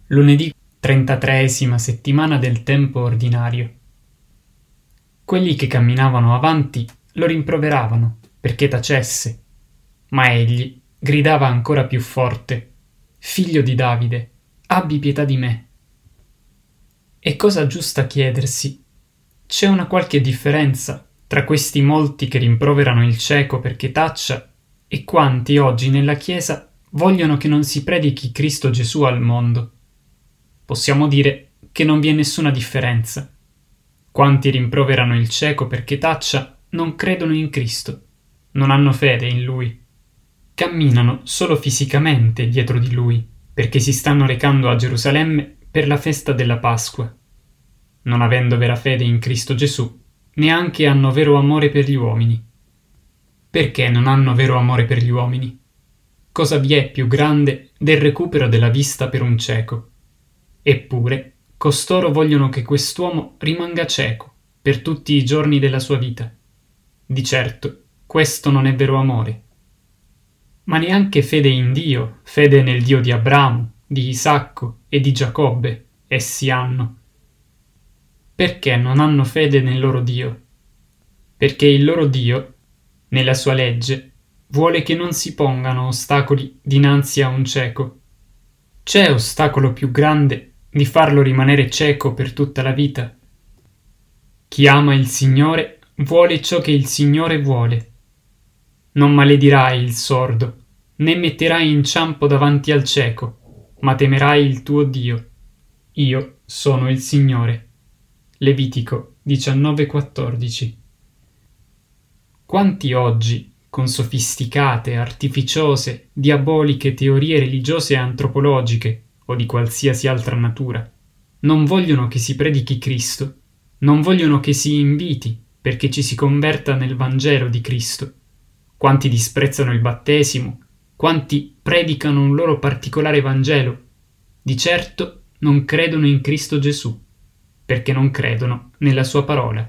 Lunedì 33esima settimana del tempo ordinario. Quelli che camminavano avanti lo rimproveravano perché tacesse, ma egli gridava ancora più forte: Figlio di Davide, abbi pietà di me. È cosa giusta chiedersi: c'è una qualche differenza tra questi molti che rimproverano il cieco perché taccia e quanti oggi nella Chiesa vogliono che non si predichi Cristo Gesù al mondo? Possiamo dire che non vi è nessuna differenza. Quanti rimproverano il cieco perché taccia non credono in Cristo, non hanno fede in Lui. Camminano solo fisicamente dietro di Lui, perché si stanno recando a Gerusalemme per la festa della Pasqua. Non avendo vera fede in Cristo Gesù, neanche hanno vero amore per gli uomini. Perché non hanno vero amore per gli uomini? Cosa vi è più grande del recupero della vista per un cieco? Eppure, costoro vogliono che quest'uomo rimanga cieco per tutti i giorni della sua vita. Di certo, questo non è vero amore. Ma neanche fede in Dio, fede nel Dio di Abramo, di Isacco e di Giacobbe, essi hanno. Perché non hanno fede nel loro Dio? Perché il loro Dio, nella sua legge, vuole che non si pongano ostacoli dinanzi a un cieco. C'è ostacolo più grande di farlo rimanere cieco per tutta la vita? Chi ama il Signore vuole ciò che il Signore vuole. Non maledirai il sordo, né metterai inciampo davanti al cieco, ma temerai il tuo Dio. Io sono il Signore. Levitico 19,14. Quanti oggi, con sofisticate, artificiose, diaboliche teorie religiose e antropologiche, o di qualsiasi altra natura, non vogliono che si predichi Cristo, non vogliono che si inviti perché ci si converta nel Vangelo di Cristo. Quanti disprezzano il battesimo, quanti predicano un loro particolare Vangelo, di certo non credono in Cristo Gesù, perché non credono nella sua parola.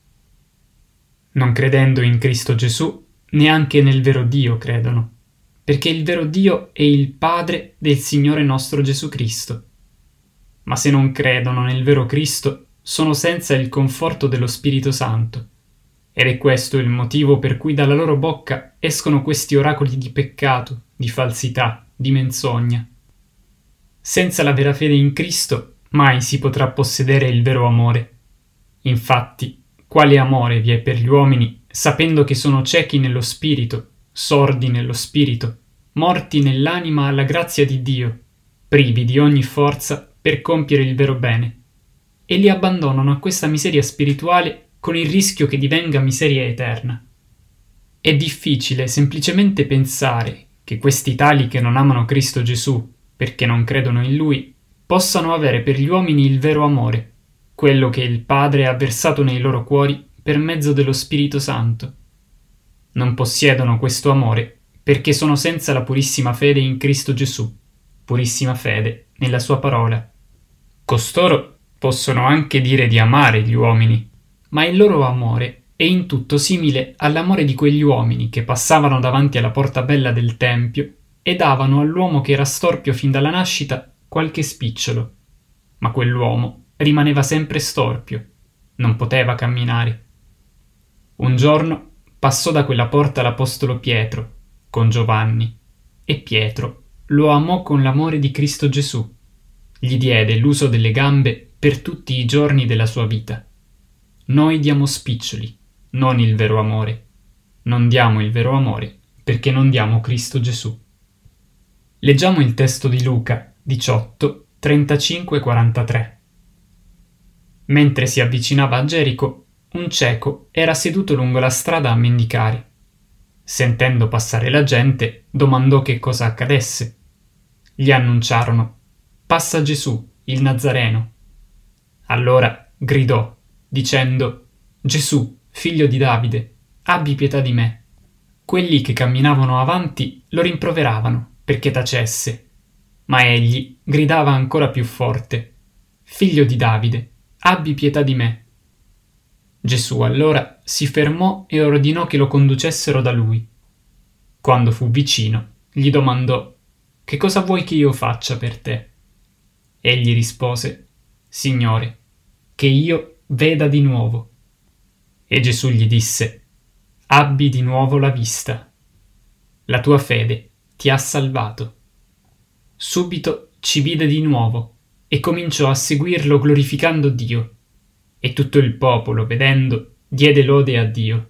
Non credendo in Cristo Gesù, neanche nel vero Dio credono, perché il vero Dio è il Padre del Signore nostro Gesù Cristo. Ma se non credono nel vero Cristo, sono senza il conforto dello Spirito Santo. Ed è questo il motivo per cui dalla loro bocca escono questi oracoli di peccato, di falsità, di menzogna. Senza la vera fede in Cristo, mai si potrà possedere il vero amore. Infatti, quale amore vi è per gli uomini, sapendo che sono ciechi nello spirito, sordi nello spirito, morti nell'anima alla grazia di Dio, privi di ogni forza per compiere il vero bene, e li abbandonano a questa miseria spirituale con il rischio che divenga miseria eterna. È difficile semplicemente pensare che questi tali che non amano Cristo Gesù, perché non credono in Lui, possano avere per gli uomini il vero amore, quello che il Padre ha versato nei loro cuori per mezzo dello Spirito Santo. Non possiedono questo amore perché sono senza la purissima fede in Cristo Gesù, purissima fede nella sua parola. Costoro possono anche dire di amare gli uomini, ma il loro amore è in tutto simile all'amore di quegli uomini che passavano davanti alla porta bella del Tempio e davano all'uomo che era storpio fin dalla nascita qualche spicciolo. Ma quell'uomo rimaneva sempre storpio, non poteva camminare. Un giorno passò da quella porta l'apostolo Pietro, con Giovanni, e Pietro lo amò con l'amore di Cristo Gesù. Gli diede l'uso delle gambe per tutti i giorni della sua vita. Noi diamo spiccioli, non il vero amore. Non diamo il vero amore perché non diamo Cristo Gesù. Leggiamo il testo di Luca 18, 35-43. Mentre si avvicinava a Gerico, un cieco era seduto lungo la strada a mendicare. Sentendo passare la gente, domandò che cosa accadesse. Gli annunciarono: «Passa Gesù, il Nazareno». Allora gridò, dicendo: «Gesù, figlio di Davide, abbi pietà di me». Quelli che camminavano avanti lo rimproveravano perché tacesse, ma egli gridava ancora più forte: «Figlio di Davide, abbi pietà di me». Gesù allora si fermò e ordinò che lo conducessero da lui. Quando fu vicino, gli domandò: «Che cosa vuoi che io faccia per te?» Egli rispose: Signore, che io veda di nuovo. E Gesù gli disse: Abbi di nuovo la vista. La tua fede ti ha salvato. Subito ci vide di nuovo e cominciò a seguirlo glorificando Dio. E tutto il popolo, vedendo, diede lode a Dio.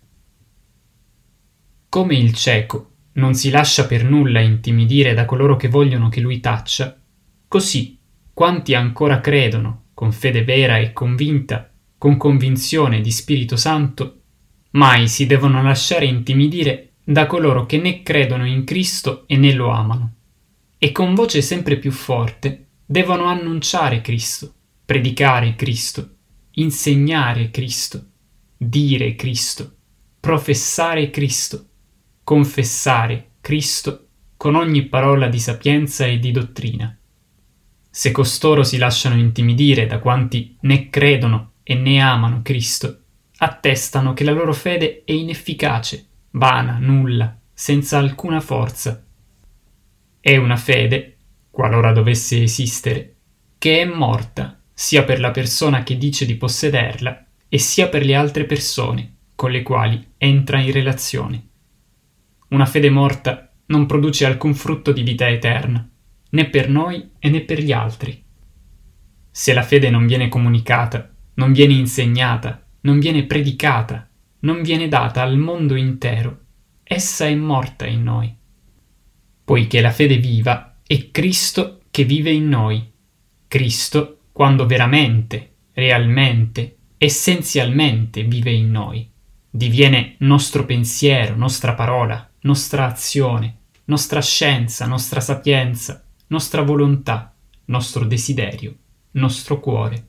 Come il cieco non si lascia per nulla intimidire da coloro che vogliono che lui taccia, così quanti ancora credono con fede vera e convinta, con convinzione di Spirito Santo, mai si devono lasciare intimidire da coloro che né credono in Cristo e né lo amano, e con voce sempre più forte devono annunciare Cristo, predicare Cristo, insegnare Cristo, dire Cristo, professare Cristo, confessare Cristo con ogni parola di sapienza e di dottrina. Se costoro si lasciano intimidire da quanti né credono e né amano Cristo, attestano che la loro fede è inefficace, vana, nulla, senza alcuna forza. È una fede, qualora dovesse esistere, che è morta sia per la persona che dice di possederla e sia per le altre persone con le quali entra in relazione. Una fede morta non produce alcun frutto di vita eterna, né per noi e né per gli altri. Se la fede non viene comunicata, non viene insegnata, non viene predicata, non viene data al mondo intero, essa è morta in noi. Poiché la fede viva è Cristo che vive in noi. Cristo, quando veramente, realmente, essenzialmente vive in noi, diviene nostro pensiero, nostra parola, nostra azione, nostra scienza, nostra sapienza, nostra volontà, nostro desiderio, nostro cuore.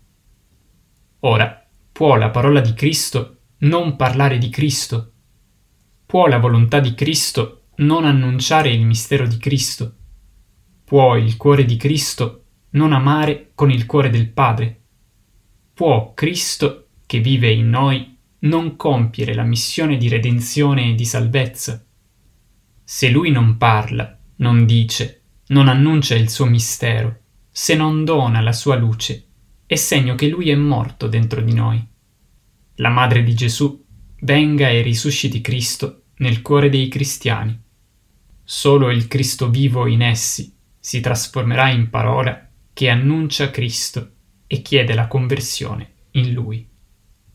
Ora, può la parola di Cristo non parlare di Cristo? Può la volontà di Cristo non annunciare il mistero di Cristo? Può il cuore di Cristo non amare con il cuore del Padre? Può Cristo, che vive in noi, non compiere la missione di redenzione e di salvezza? Se Lui non parla, non dice, non annuncia il suo mistero, se non dona la sua luce, è segno che Lui è morto dentro di noi. La Madre di Gesù venga e risusciti Cristo nel cuore dei cristiani. Solo il Cristo vivo in essi si trasformerà in parola che annuncia Cristo e chiede la conversione in Lui.